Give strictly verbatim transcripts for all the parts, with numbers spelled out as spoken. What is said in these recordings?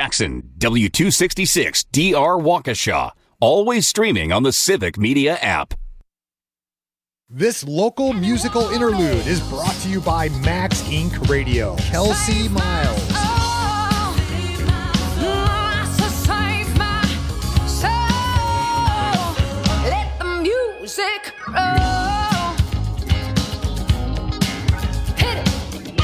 Jackson, W two sixty-six D R Waukesha. Always streaming on the Civic Media app. This local musical interlude is brought to you by Max Incorporated. Radio. Kelsey Miles. Let the music roll. Hit it.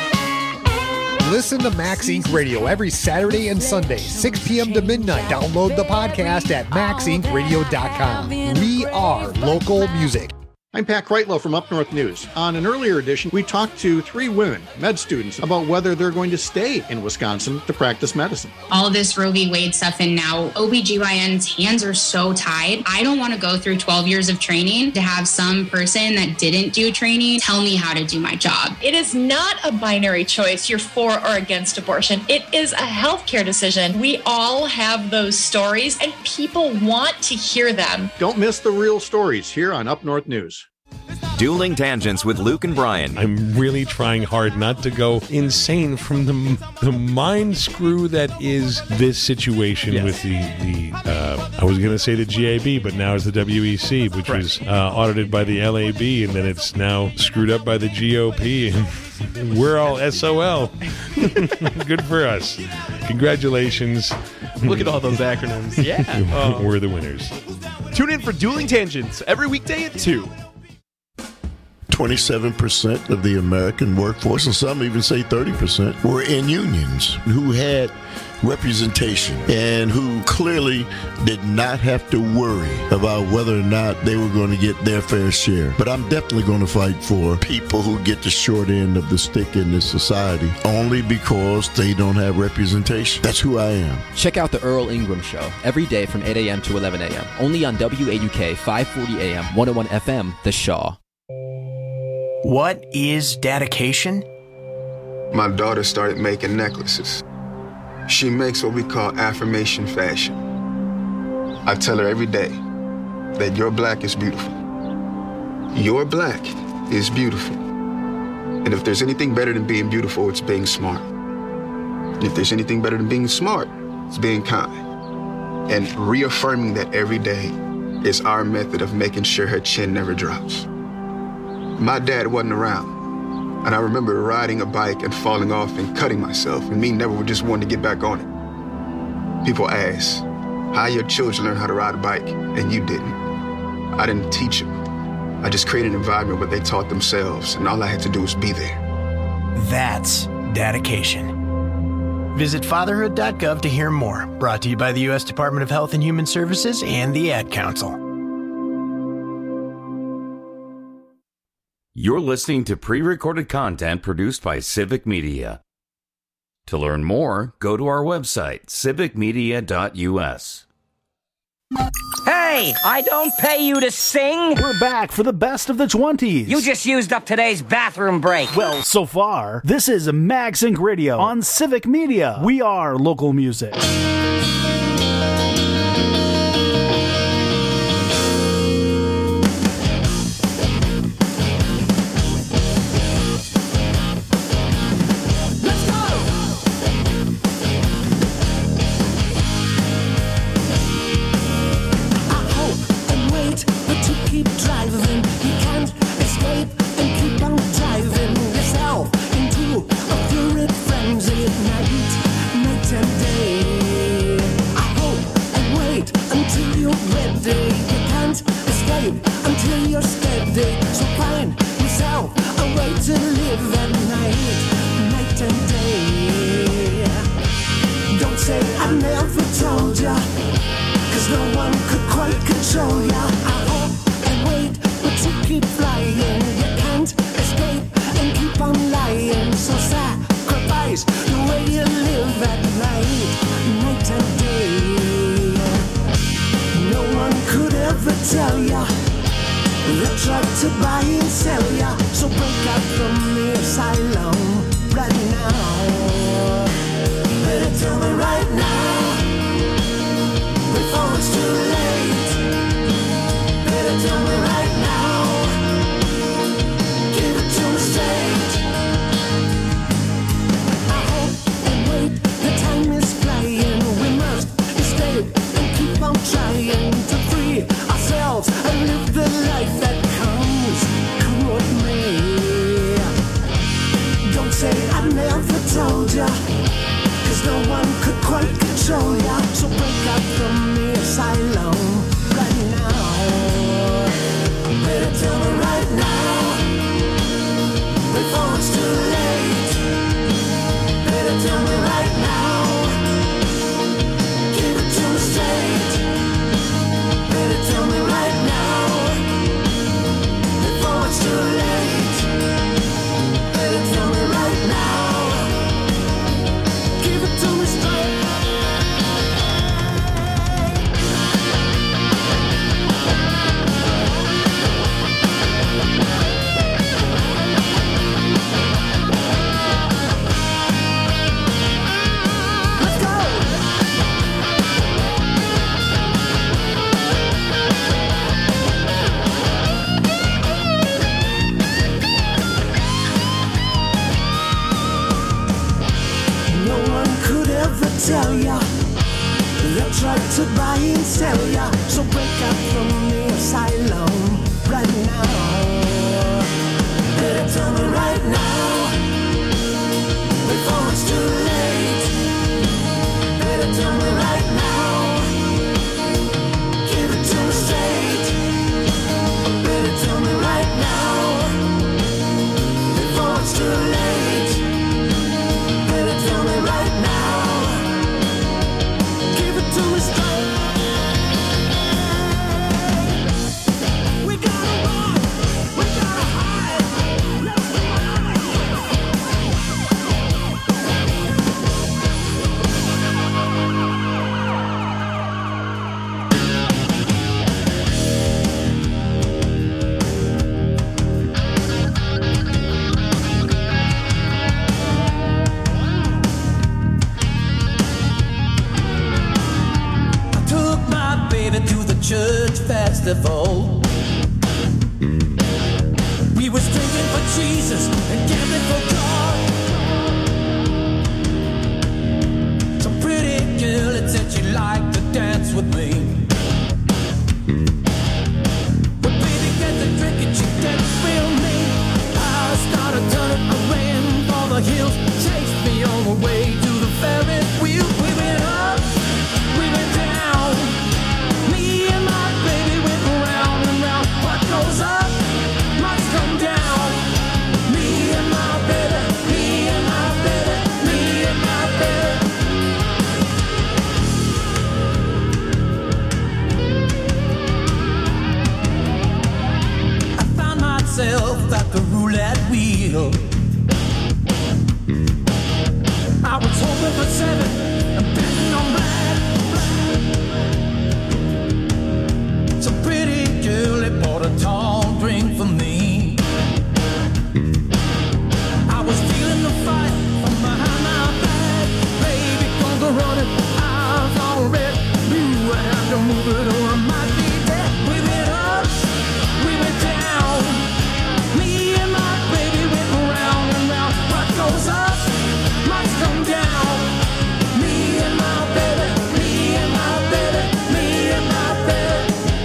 Listen to Max Incorporated. Radio every Saturday and Sunday, six p.m. to midnight. Download the podcast at max inc radio dot com. We are local music. I'm Pat Kreitlow from Up North News. On an earlier edition, we talked to three women, med students, about whether they're going to stay in Wisconsin to practice medicine. All this Roe v. Wade stuff, and now O B G Y N's hands are so tied. I don't want to go through twelve years of training to have some person that didn't do training tell me how to do my job. It is not a binary choice, you're for or against abortion. It is a healthcare decision. We all have those stories, and people want to hear them. Don't miss the real stories here on Up North News. Dueling Tangents with Luke and Brian. I'm really trying hard not to go insane from the the mind screw that is this situation yes. with the, the uh, I was going to say the G A B, but now it's the W E C, which right. was uh, audited by the L A B, and then it's now screwed up by the G O P, and we're all S O L. Good for us. Congratulations. Look at all those acronyms. Yeah. Oh. We're the winners. Tune in for Dueling Tangents every weekday at two. twenty-seven percent of the American workforce, and some even say thirty percent, were in unions who had representation and who clearly did not have to worry about whether or not they were going to get their fair share. But I'm definitely going to fight for people who get the short end of the stick in this society only because they don't have representation. That's who I am. Check out the Earl Ingram Show every day from eight a.m. to eleven a.m. only on W A U K five forty A M, one oh one F M, The Shaw. What is dedication? My daughter started making necklaces. She makes what we call affirmation fashion. I tell her every day that your black is beautiful. Your black is beautiful. And if there's anything better than being beautiful, it's being smart. And if there's anything better than being smart, it's being kind. And reaffirming that every day is our method of making sure her chin never drops. My dad wasn't around, and I remember riding a bike and falling off and cutting myself, and me never just wanting to get back on it. People ask, how your children learn how to ride a bike, and you didn't. I didn't teach them. I just created an environment where they taught themselves, and all I had to do was be there. That's dedication. Visit fatherhood dot gov to hear more. Brought to you by the U S Department of Health and Human Services and the Ad Council. You're listening to pre-recorded content produced by Civic Media. To learn more, go to our website, civic media dot U S. Hey, I don't pay you to sing. We're back for the best of the twenties. You just used up today's bathroom break. Well, so far, this is Max Inc Radio on Civic Media. We are local music. Tell me right now, quite control ya. So break up from the asylum right now. Better tell me right now, before it's too late. Better tell me right now, give it to me straight. Better tell me right now, before it's too late. Better tell me right now, give it to me straight. Tell ya, they'll try to buy and sell ya. So break up from the asylum right now. Better tell me right now, before it's too late. Better tell me right now, give it to me straight. Better tell me right now, before it's too late. Better tell me right now, to me straight. We gotta run, we gotta hide. Let's to the church festival. We was drinking for Jesus and gambling for God. Some pretty girl had said she'd like to dance with me. But baby got the drink and she didn't feel me. I started turning around for the hills, chased me on the way to the Ferris wheel. We went up, we went down. Me and my baby went round and round. What goes up must come down. Me and my baby, me and my baby, me and my baby. I found myself at the roulette wheel. I was hoping for seven and betting on black. Some pretty girl that bought a tall drink for me. I was feeling the fight from behind my back. Baby, gonna go running, eyes all red. Knew I had to move it or I might be dead. We went up, we went down. Me and my baby went round and round. What goes up must come down. Me and my baby, me and my baby, me and my baby.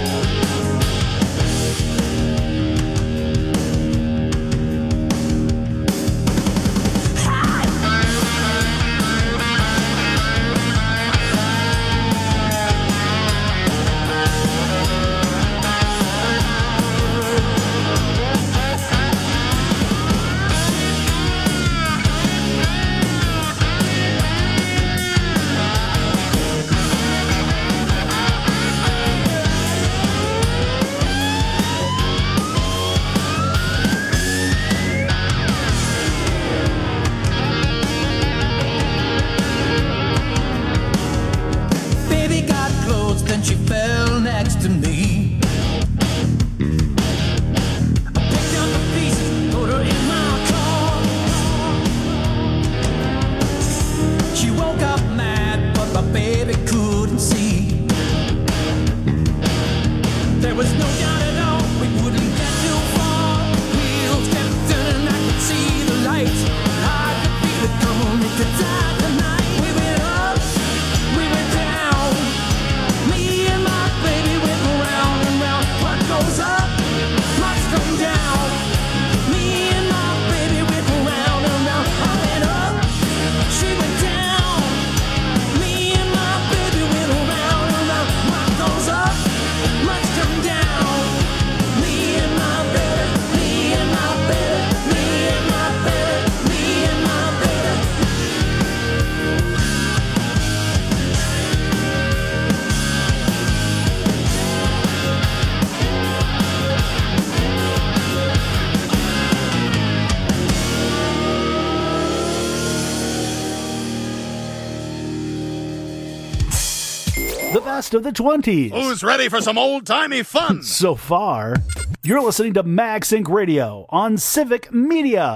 Baby got close, then she fell next to me. I picked up the pieces, put her in my car. She woke up mad, but my baby couldn't see. There was no doubt at all, we wouldn't get too far. Wheels kept turning, I could see the light. I could feel it coming, we could die tonight. We went up, we went down. Me and my baby went round and round. What goes up must come down. Me and my baby went round and round. I went up, she went down. Me The best of the twenties. Who's ready for some old-timey fun? So far, you're listening to MagSync Radio on Civic Media.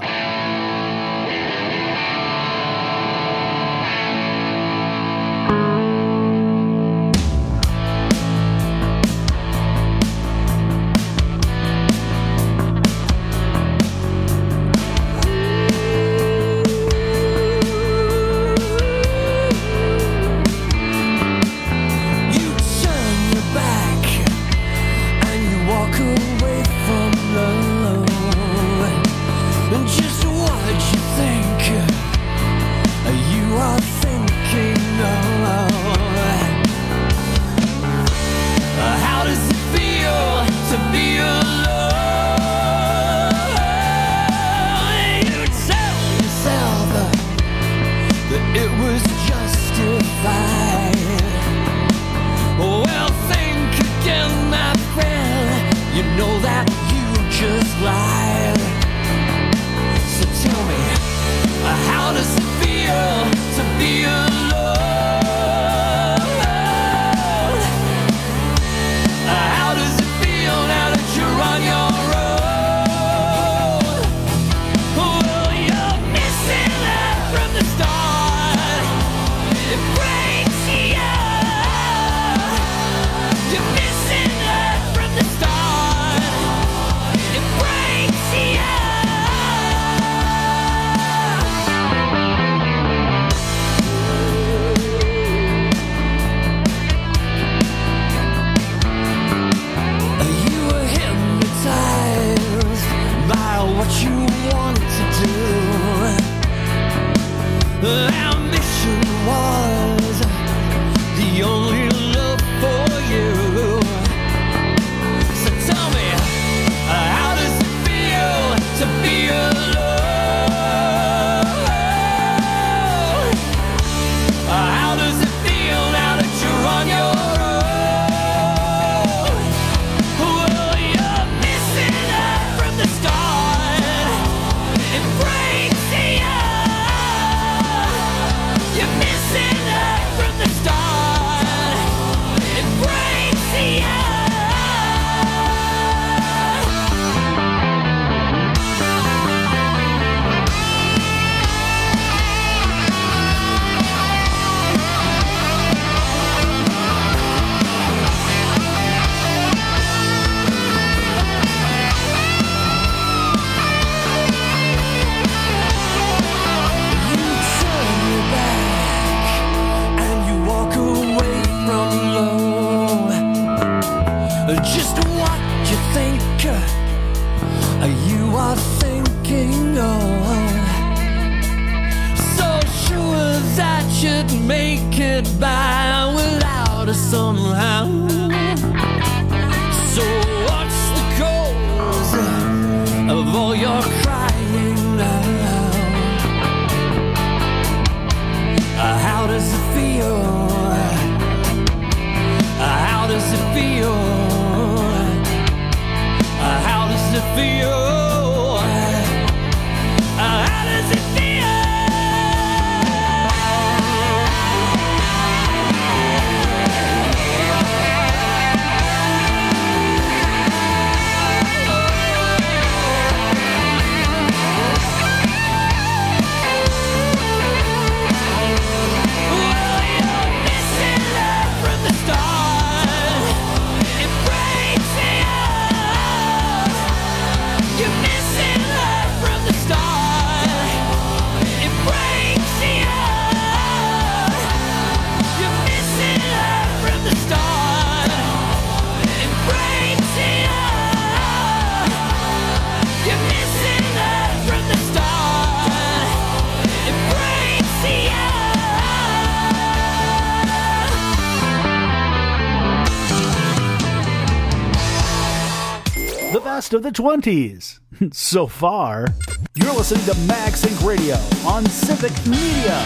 Of the twenties. So far, you're listening to MagSync Radio on Civic Media.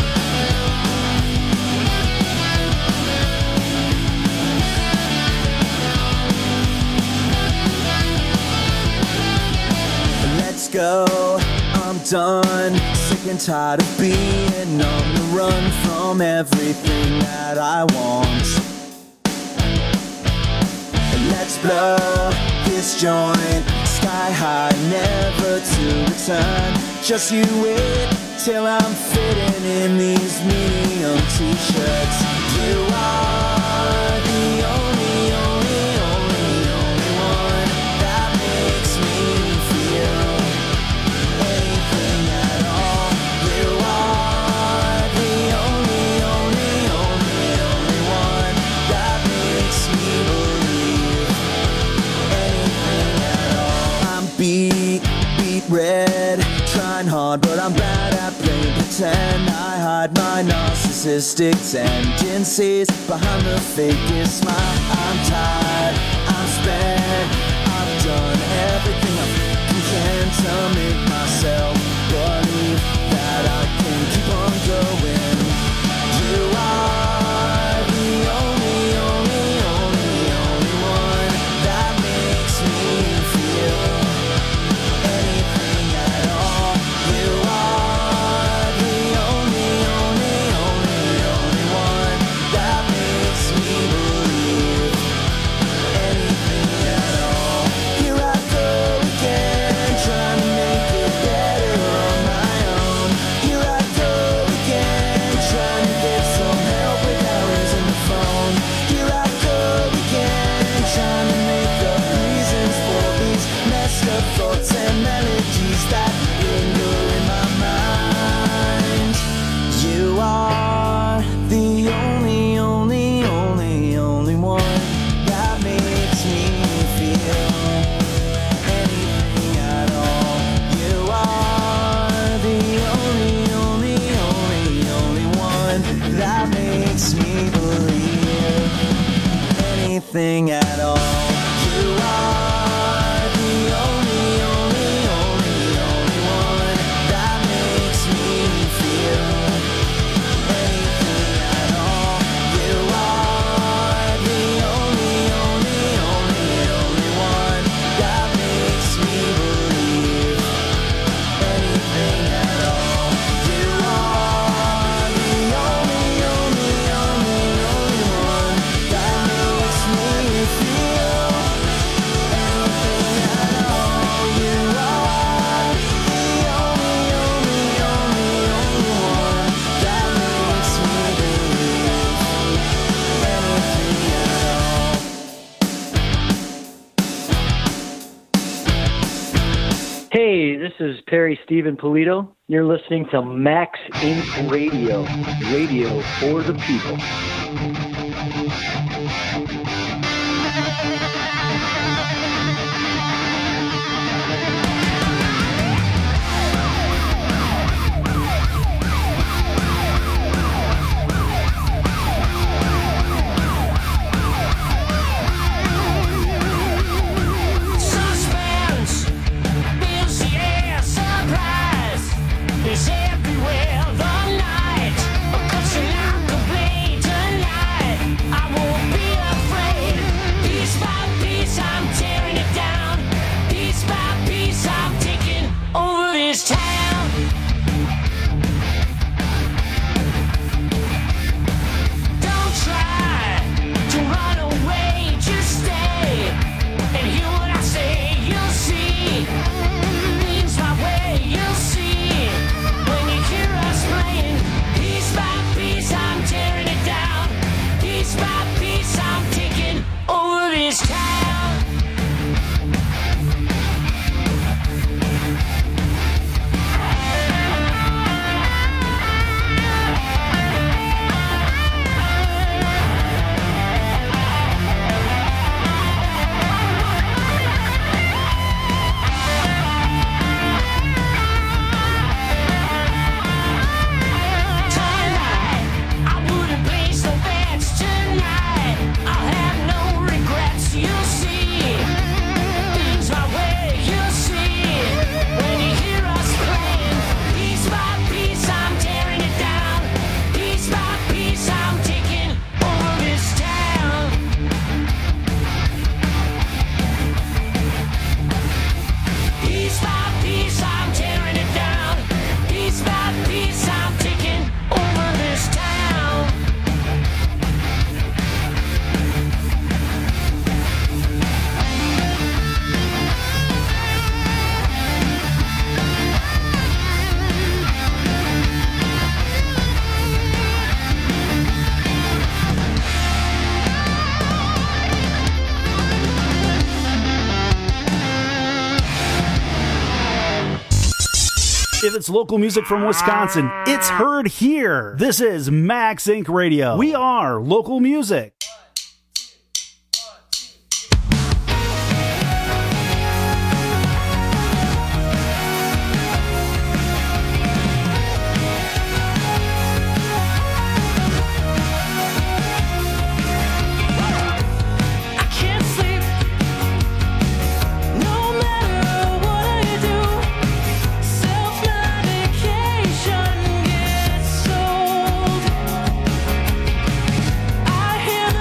Let's go, I'm done, sick and tired of being on the run from everything that I want. let's blow this joint sky high, never to return. Just you wait till I'm fitting in these medium t-shirts. You are the only, only, only, only one that makes me feel anything at all. You are the only, only, only, only one that makes me believe anything at all. I'm beat, beat red, trying hard, but I'm bad at playing pretend. I hide my narcissistic tendencies behind the fakest smile. I'm tired, I'm spent, I've done everything I can to make myself believe that I can keep on going. You are the only, only, only, only one that makes me feel anything at all. You are the only, only, only, only one that makes me believe anything at all. Here I go again, trying to make it better on my own. Here I go again, trying to get some help without raising the phone. Here I go again, trying to make up reasons for these messed up thoughts and melodies that linger in my mind. You are the only, only, only, only one that makes me feel anything at all. You are the only, only, only, only one that makes me believe anything at all. You are the only, only, only, only one that makes me feel anything at all. You are the only, only, only, only one that makes me believe anything at all. You are the only, only, only, only one that makes me feel anything at all. You are the only, only, only, only one that makes me believe anything at all. Hey, this is Perry Stephen Polito. You're listening to Max Inc Radio, radio for the people. Suspense, builds the air, surprise is everywhere. The night, cuts you like a blade tonight. I won't be afraid. Because it's local music from Wisconsin. It's heard here. This is Max Inc Radio. We are local music. I hear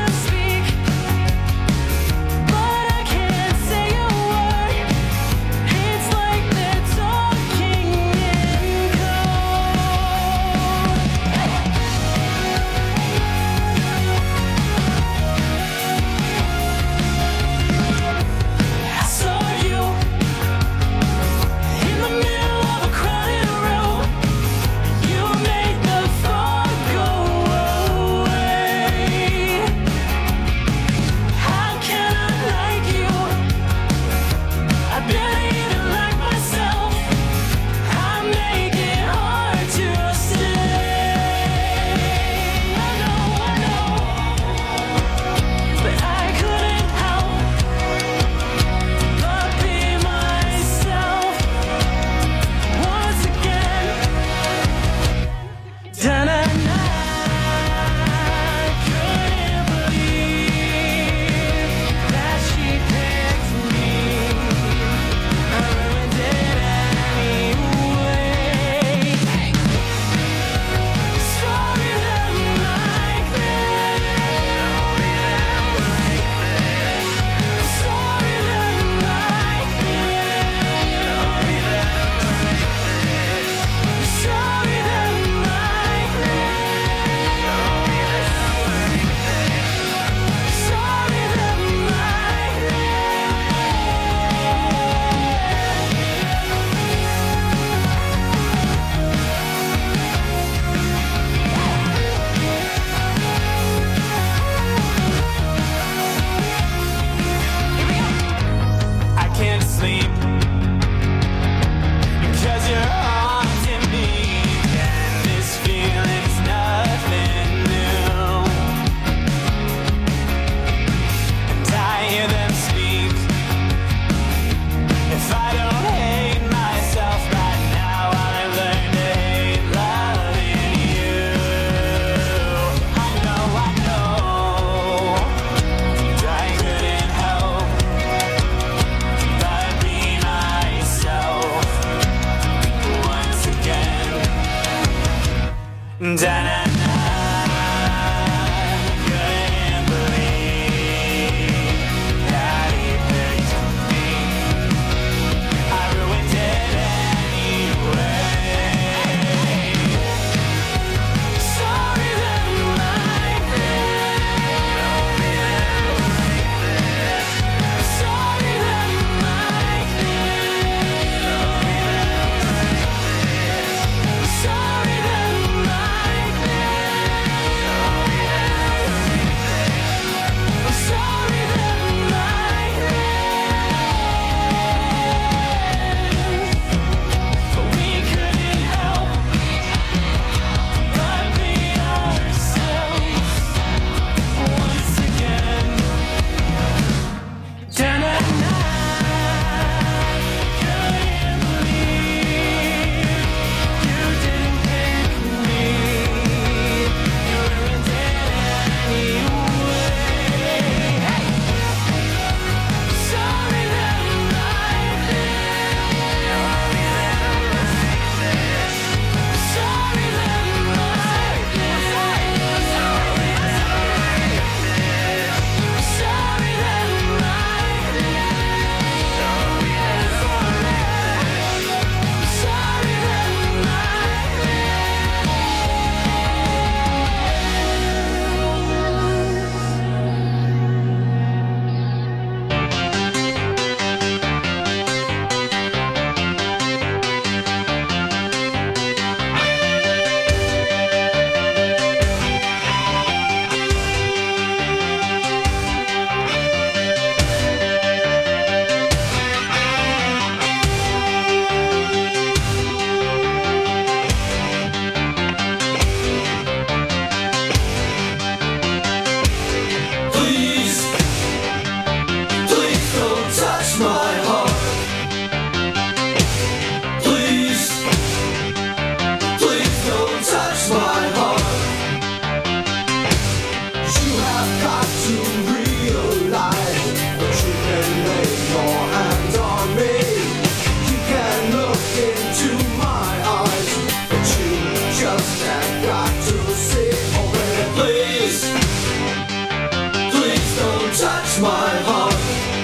got to realize that you can lay your hands on me. You can look into my eyes, but you just have got to see. Oh baby, please, please don't touch my heart.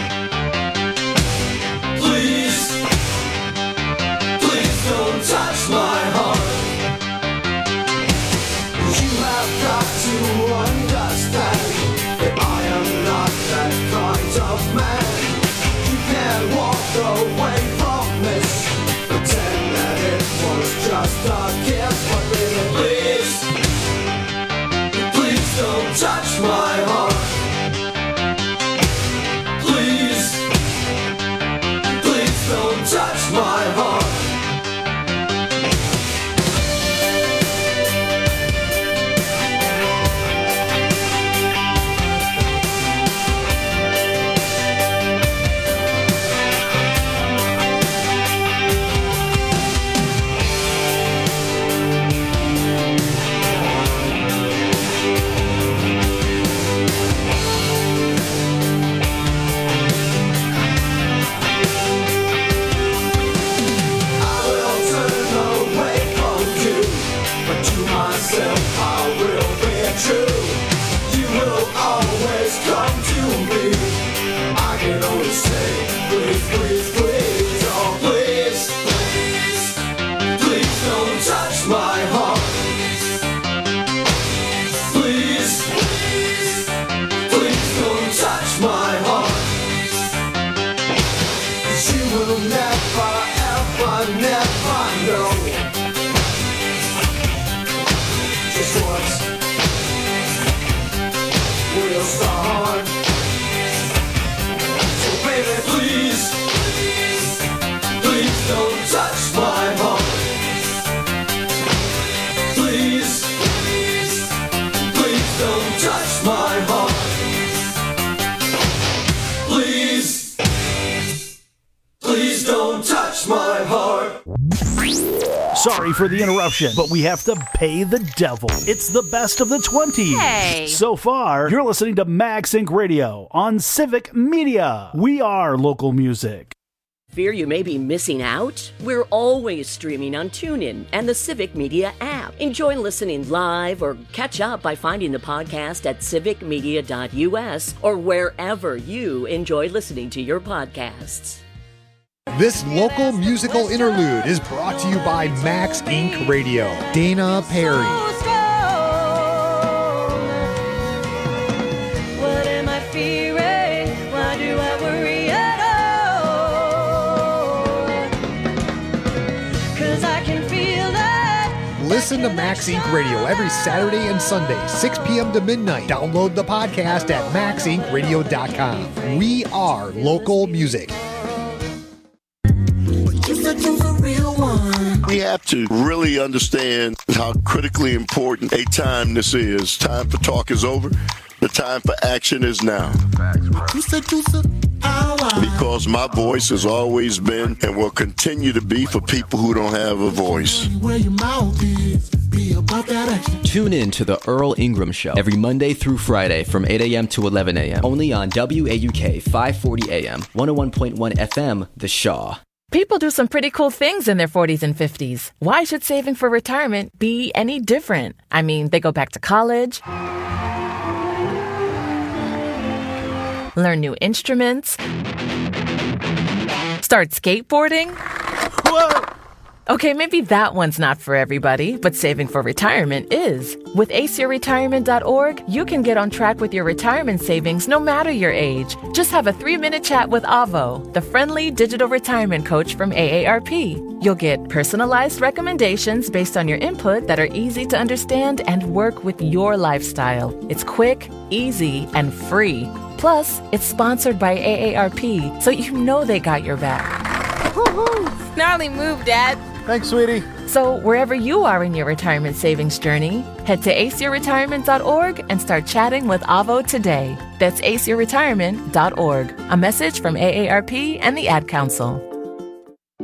Please, please don't touch my heart. You have got to understand that I am not that kind of man. You can't walk away from this, pretend that it was just a kiss. But baby, please, please don't touch my heart. Please, please don't touch my heart. True, you will always come to me. I can only say, please, please, please, oh please, please, please don't touch my heart. Please, please, please don't touch my heart. 'Cause you will never, ever, never know just what's real start. So baby, please, please, please don't touch my heart. Please, please, please don't touch my heart. Please, please don't touch my heart. Sorry for the interruption, but we have to pay the devil. It's the best of the twenties. Hey. So far, you're listening to Max Inc Radio on Civic Media. We are local music. Fear you may be missing out? We're always streaming on TuneIn and the Civic Media app. Enjoy listening live or catch up by finding the podcast at civic media dot u s or wherever you enjoy listening to your podcasts. This local musical interlude is brought to you by Max Inc Radio. Dana Perry. What am I fearing? Why do I worry at all? 'Cause I can feel that. Listen to Max Inc Radio every Saturday and Sunday, six p.m. to midnight. Download the podcast at max inc radio dot com. We are local music. We have to really understand how critically important a time this is. Time for talk is over. The time for action is now. Because my voice has always been and will continue to be for people who don't have a voice. Tune in to the Earl Ingram Show every Monday through Friday from eight a.m. to eleven a.m. Only on W A U K five forty A M, one oh one point one F M, The Shaw. People do some pretty cool things in their forties and fifties. Why should saving for retirement be any different? I mean, they go back to college, learn new instruments, start skateboarding. Whoa! Okay, maybe that one's not for everybody, but saving for retirement is. With ace your retirement dot org, you can get on track with your retirement savings no matter your age. Just have a three-minute chat with Avo, the friendly digital retirement coach from A A R P. You'll get personalized recommendations based on your input that are easy to understand and work with your lifestyle. It's quick, easy, and free. Plus, it's sponsored by A A R P, so you know they got your back. Gnarly move, Dad. Thanks, sweetie. So wherever you are in your retirement savings journey, head to ace your retirement dot org and start chatting with Avo today. That's ace your retirement dot org. A message from A A R P and the Ad Council.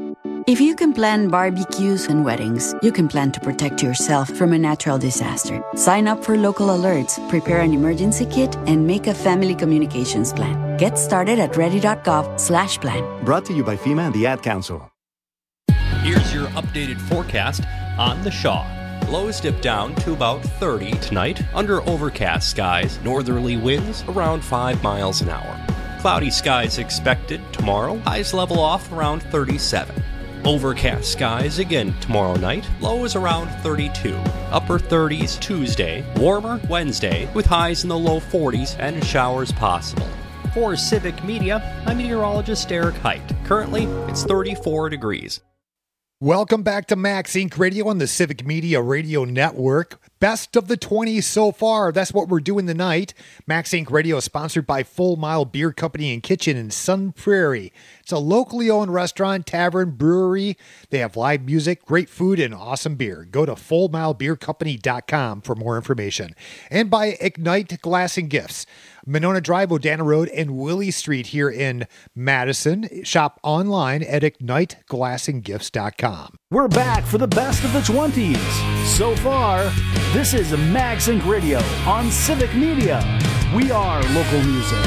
If you can plan barbecues and weddings, you can plan to protect yourself from a natural disaster. Sign up for local alerts, prepare an emergency kit, and make a family communications plan. Get started at ready.gov slash plan. Brought to you by FEMA and the Ad Council. Here's your updated forecast on the Shaw. Lows dip down to about thirty tonight under overcast skies. Northerly winds around five miles an hour. Cloudy skies expected tomorrow. Highs level off around thirty-seven. Overcast skies again tomorrow night. Lows around thirty-two. Upper thirties Tuesday. Warmer Wednesday with highs in the low forties and showers possible. For Civic Media, I'm meteorologist Eric Height. Currently, it's thirty-four degrees. Welcome back to Max Inc Radio on the Civic Media Radio Network. Best of the twenties so far. That's what we're doing tonight. Max Inc Radio is sponsored by Full Mile Beer Company and Kitchen in Sun Prairie. It's a locally owned restaurant, tavern, brewery. They have live music, great food, and awesome beer. Go to full mile beer company dot com for more information. And by Ignite Glass and Gifts. Monona Drive, Odana Road, and Willie Street here in Madison. Shop online at ignite glass and gifts dot com. We're back for the best of the twenties. So far, this is Max Inc Radio on Civic Media. We are local music.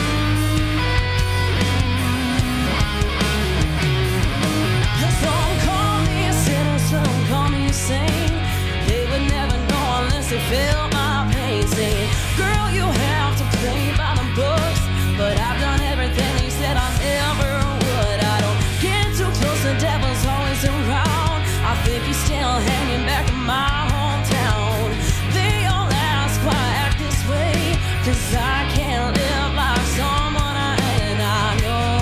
Some call me a sinner, some call me a saint. They would never know unless they felt my pain. Saying, girl, you have to play by the books. But I've done everything they said I never would. I don't get too close, the devil's always around. I think he's still hanging back in my hometown. They all ask why I act this way, 'cause I can't live like someone I and I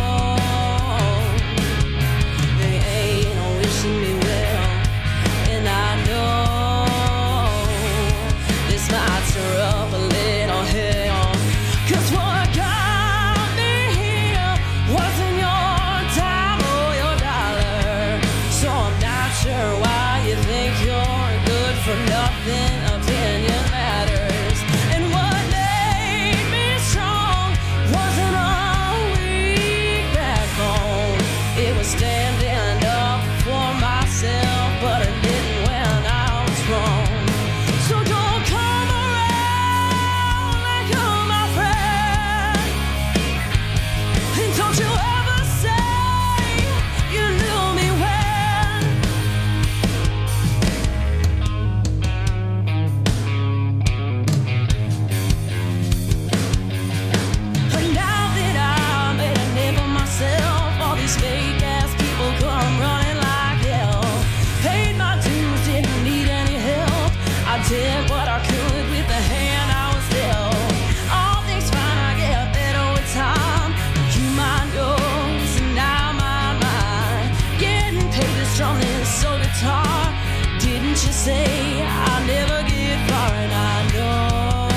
know. They ain't wishing me well, and I know this might stir up a little hell. 'Cause what got me here wasn't your time or your dollar. So I'm not sure why you think you're good for nothing. Opinion matters. And what made me strong wasn't a weak backbone. It was standing up for myself, but it didn't when I was wrong. So don't come around like you're my friend. And don't you ever say you knew me well. And now that I made a name for myself, all these fake ass people come running like hell. Paid my dues, didn't need any help. I did what I could with the hand I was dealt. All things fine, I get better with time. You mind yours, and I mind mine. Getting paid to strum this soul guitar. Didn't you say I'll never get far? And I know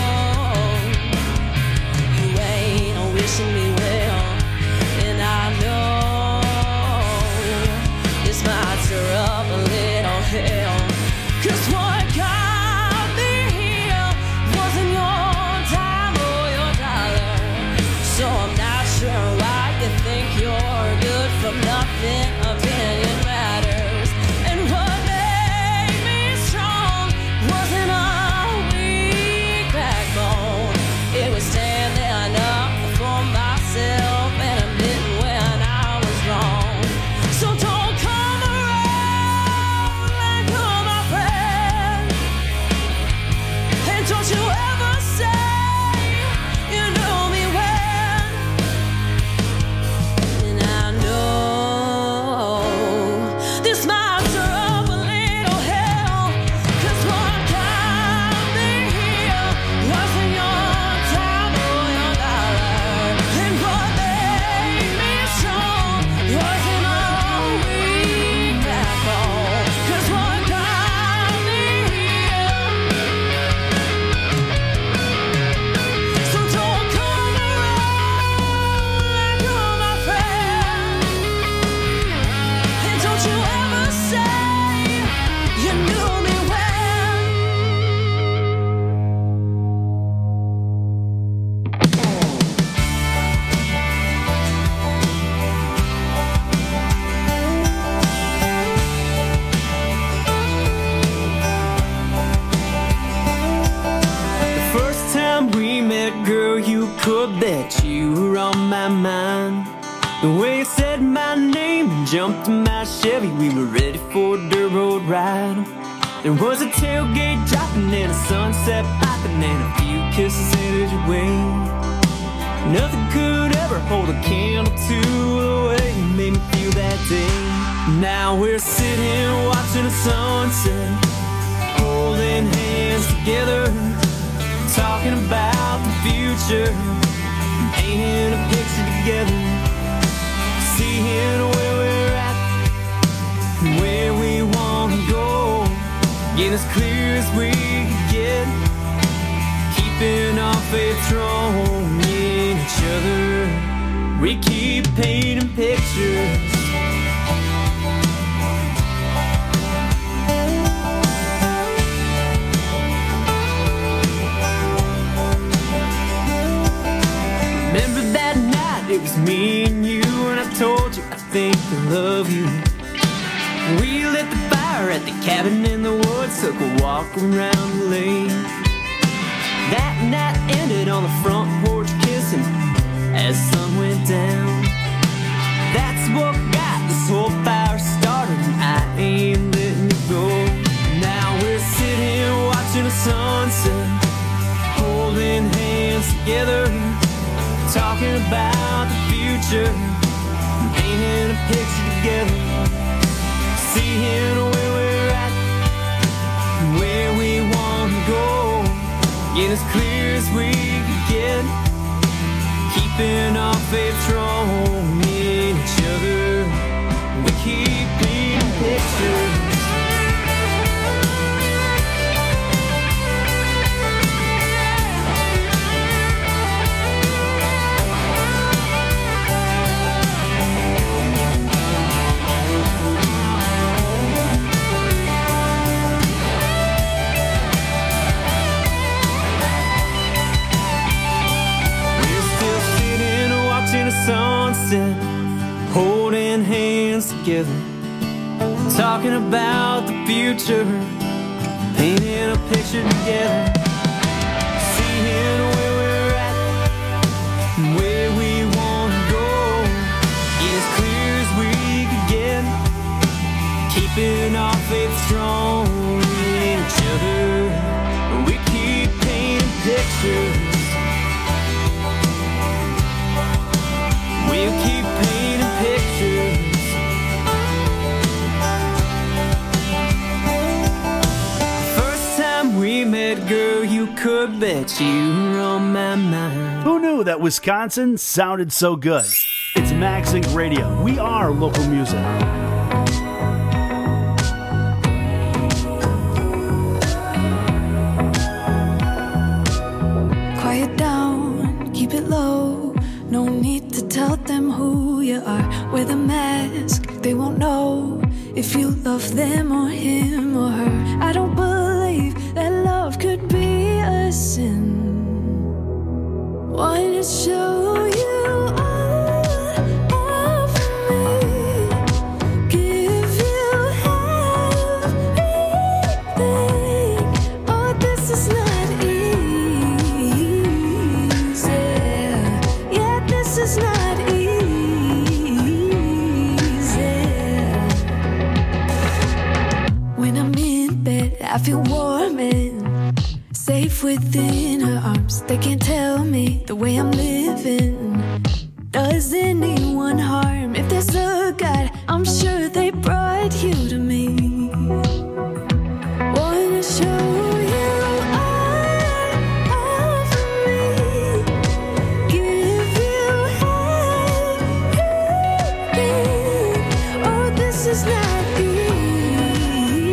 you ain't wishing me well, and I know this might stir up a little hell. 'Cause what got me here wasn't your time or your dollar. So I'm not sure why you think you're good for nothing. Opinion matters. And what made me strong wasn't a weak backbone. It was standing up for myself and admitting when I was wrong. So don't come around like you're my friend. And don't you ever say you knew me well. And I know could bet you were on my mind. The way you said my name and jumped in my Chevy, we were ready for a dirt road ride. There was a tailgate dropping and a sunset popping and a few kisses headed your way. Nothing could ever hold a candle to the way you made me feel that day. Now we're sitting watching the sunset, holding hands together, talking about the future, painting a picture together, seeing where we're at, where we want to go, getting as clear as we can get, keeping our faith strong in each other. We keep painting pictures. Remember that night, it was me and you, and I told you I think I love you. We lit the fire at the cabin in the woods, took a walk around the lake. That night ended on the front porch kissing as the sun went down. That's what got this whole fire started, and I ain't letting you go. Now we're sitting watching the sunset, holding hands together, talking about the future, painting a picture together, seeing where we're at, where we want to go, getting as clear as we can get, keeping our faith strong in each other. We keep painting pictures. Sunset, holding hands together, talking about the future, painting a picture together, seeing where we're at, where we want to go, get as clear as we can get, keeping our faith strong in each other. We keep painting pictures. We'll keep painting pictures. First time we met, girl, you could bet you were on my mind. Who knew that Wisconsin sounded so good? It's MaxInc Radio. We are local music. Quiet down, keep it low. No need to tell them who you are. Wear the mask, they won't know if you love them or him or her. I don't believe that love could be a sin. Wanna show you all of me, give you everything. Oh, this is not easy. Yeah, this is not easy. When I'm in bed, I feel warm and safe within her arms. They can't tell me the way I'm living does anyone harm. If there's a God, I'm sure they brought you to me. Wanna show you all of me, give you everything. Oh, this is not easy.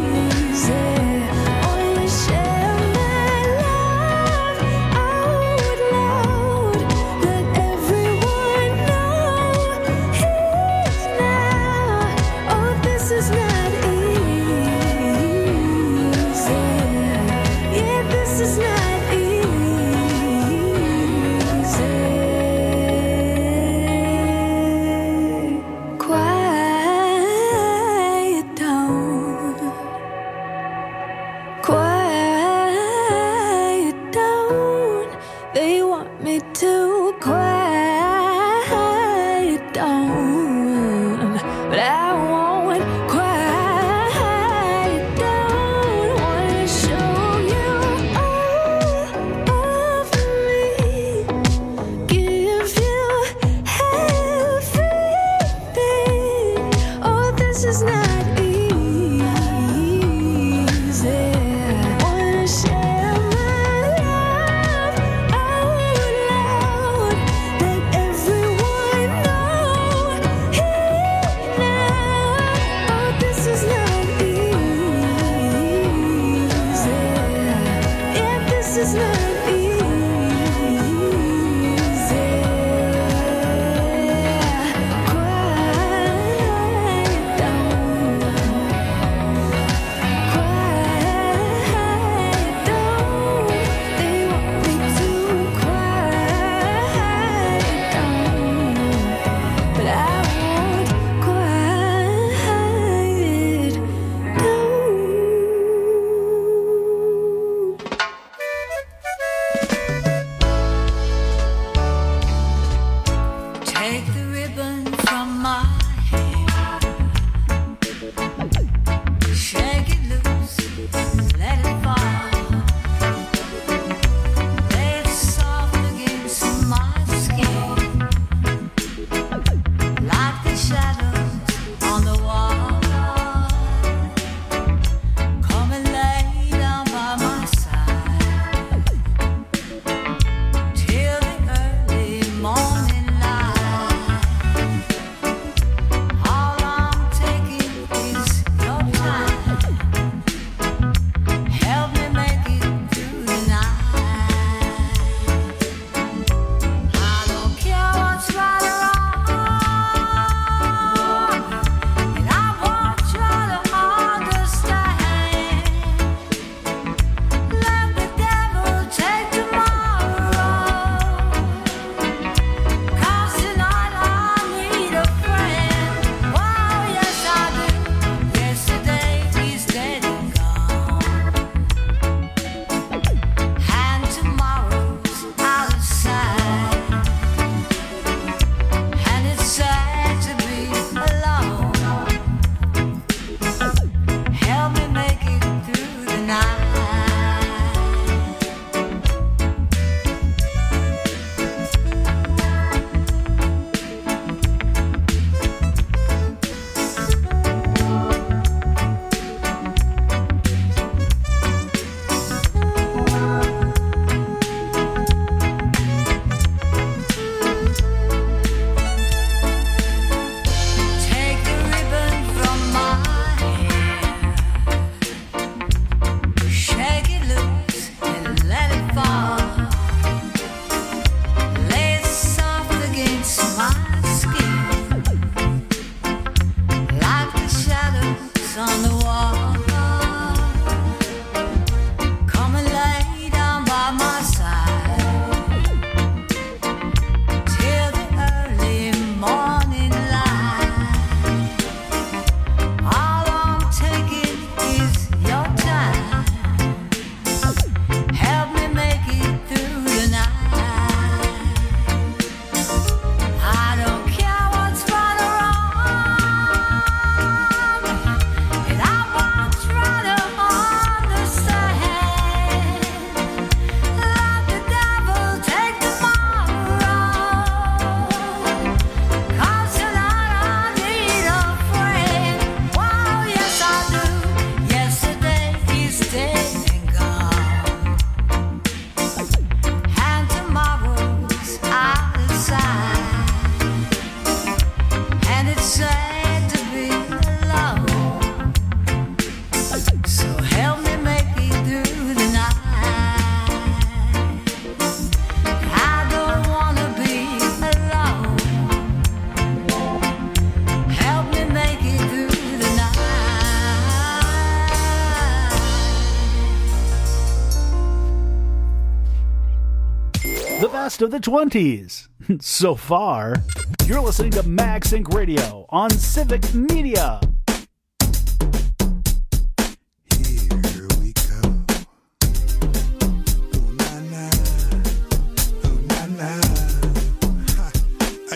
Wanna share my love out loud, let everyone know here now. Oh, this is not want me to quiet down, but I won't quiet down. Wanna show you all of me, give you everything. Oh, this is not easy. Wanna share my love out loud, let everyone know here now. Oh, this is not easy. Yeah, this is not take the ribbon from my hair, shake it loose, let it fall, lay it soft against my skin, like the shadows on the wall. Come and lay down by my side till the early morning. Best of the twenties. So far, you're listening to Max Inc Radio on Civic Media. Here we go. Oh, na, na. Oh,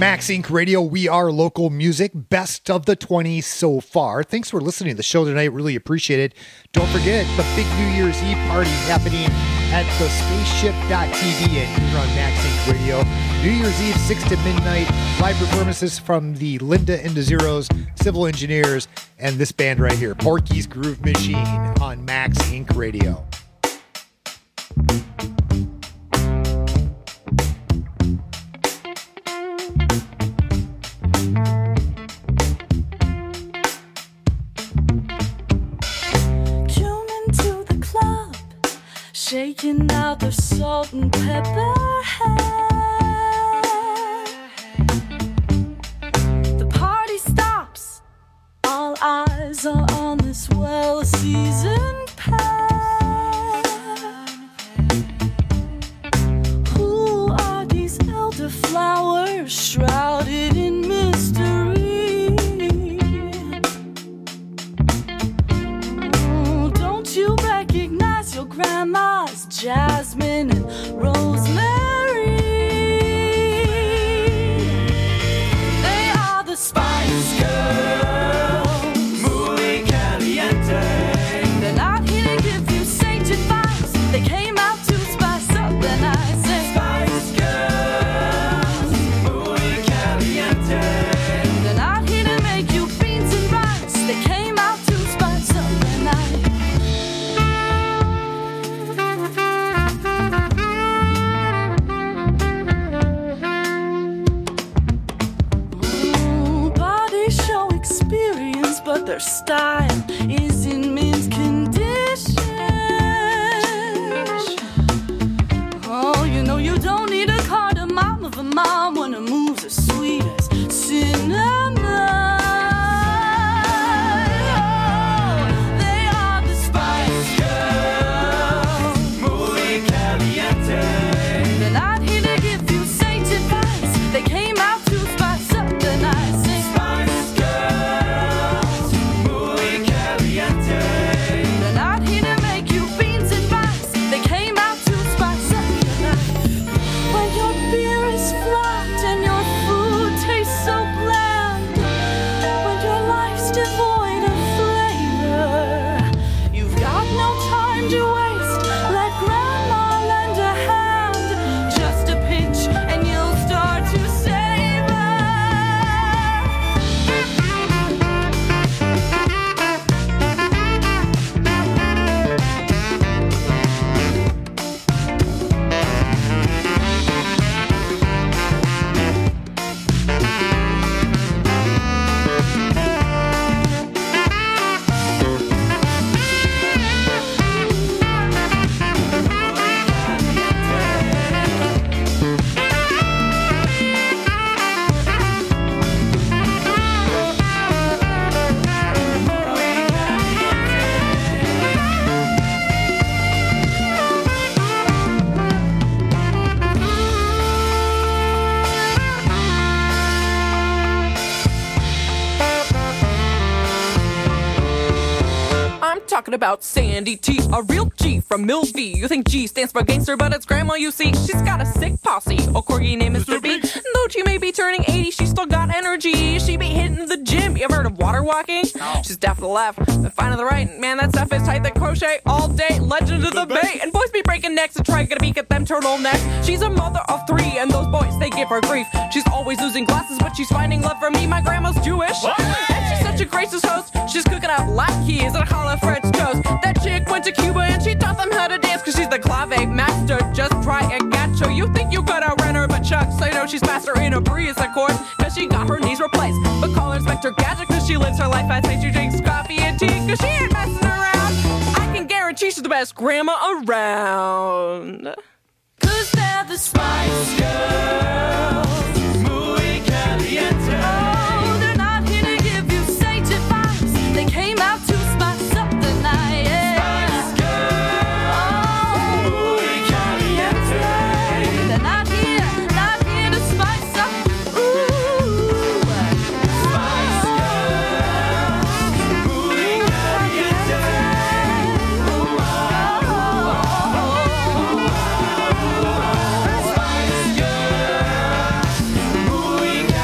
Max Incorporated. Radio, we are local music, best of the twenties so far. Thanks for listening to the show tonight. Really appreciate it. Don't forget the big New Year's Eve party happening at the spaceship dot t v and here on Max Incorporated Radio. New Year's Eve, six to midnight. Live performances from the Linda and the Zeros, Civil Engineers, and this band right here, Porky's Groove Machine on Max Incorporated Radio. Shaking out the salt and pepper hair. The party stops. All eyes are on this well-seasoned pair. Who are these elderflowers shrouded in mystery? Oh, don't you recognize your grandma's jasmine and rosemary? They are the Spice Girls, muy caliente. They're not here to give you sage advice. They came out to spice up the night. Say, Spice Girls, muy caliente. They're not here to make you beans and rice. They came out to spice up the night. But their style is in mint condition. Oh, you know you don't need a cardamom of a mom when her moves as sweet as cinnamon. Oh, they are the Spice Girls, muy caliente. They're not here to give you sage advice. They came out to spice up the night. Say, Spice Girls, muy caliente. They're not here to make you beans and rice. They came out to spice up the night. When your beer is flat and your food tastes so bland, when your life's devoid of flavor, you've got no time to waste. Let grandma lend a hand, just a pinch and you'll start to savor. I'm talking about Sandy T, a real G from Milvie. You think G stands for gangster, but it's grandma, you see. She's got a sick posse, a corgi named Mister B. Though she may be turning eighty, she's still got energy. She be hitting the gym. You ever heard of water walking? No. She's deaf to the left, but fine to the right. Man, that stuff is tight. They crochet all day. Legend of the Bay. And boys be breaking necks and trying to beak at them turtlenecks. She's a mother of three, and those boys, they give her grief. She's always losing glasses, but she's finding love from me. My grandma's Jewish. What? And she's such a gracious host. She's cooking up latkes and challah French toast. That chick went to Cuba and she taught them how to dance, cause she's the clave master. Just try a gacho. You think you could outrun her, but Chuck, so you know she's master in a breeze, of course, cause she got her knees replaced. But call her Inspector Gadget, cause she lives her life fast. She drinks coffee and tea, cause she ain't messing around. I can guarantee she's the best grandma around. Cause they're the Spice Girls, muy caliente. Oh, they're not here to give you sage advice. They came out to spice up the night. Spice Girls, muy caliente. They're not here, not here to spice up. Ooh, Spice Girls, muy caliente. Ooh, oh, oh, oh, oh. Spice Girls, muy caliente.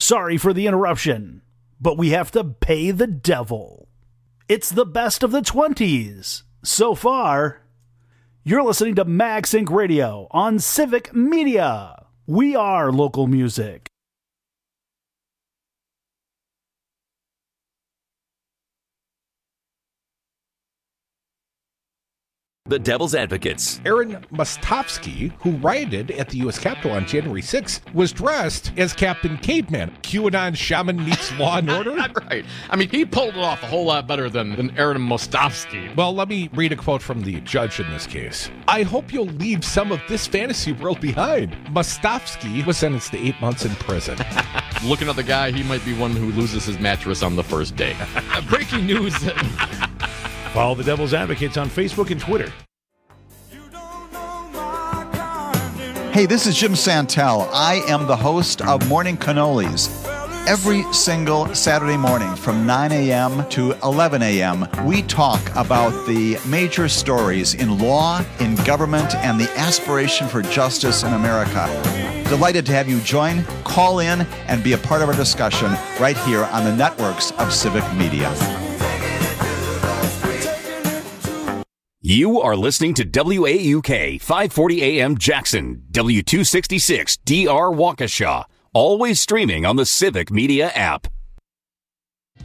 Sorry for the interruption, but we have to pay the devil. It's the best of the twenties. So far, you're listening to Max Incorporated. Radio on Civic Media. We are local music. The Devil's Advocates. Aaron Mostovsky, who rioted at the U S Capitol on January sixth, was dressed as Captain Caveman. QAnon shaman meets Law and Order? Right. I mean, he pulled it off a whole lot better than, than Aaron Mostovsky. Well, let me read a quote from the judge in this case. I hope you'll leave some of this fantasy world behind. Mostovsky was sentenced to eight months in prison. Looking at the guy, he might be one who loses his mattress on the first day. Breaking news. Follow the Devil's Advocates on Facebook and Twitter. Hey, this is Jim Santel. I am the host of Morning Cannolis. Every single Saturday morning from nine a.m. to eleven a.m., we talk about the major stories in law, in government, and the aspiration for justice in America. Delighted to have you join, call in, and be a part of our discussion right here on the networks of Civic Media. You are listening to W A U K five forty A M Jackson, W two sixty-six D R Waukesha, always streaming on the Civic Media app.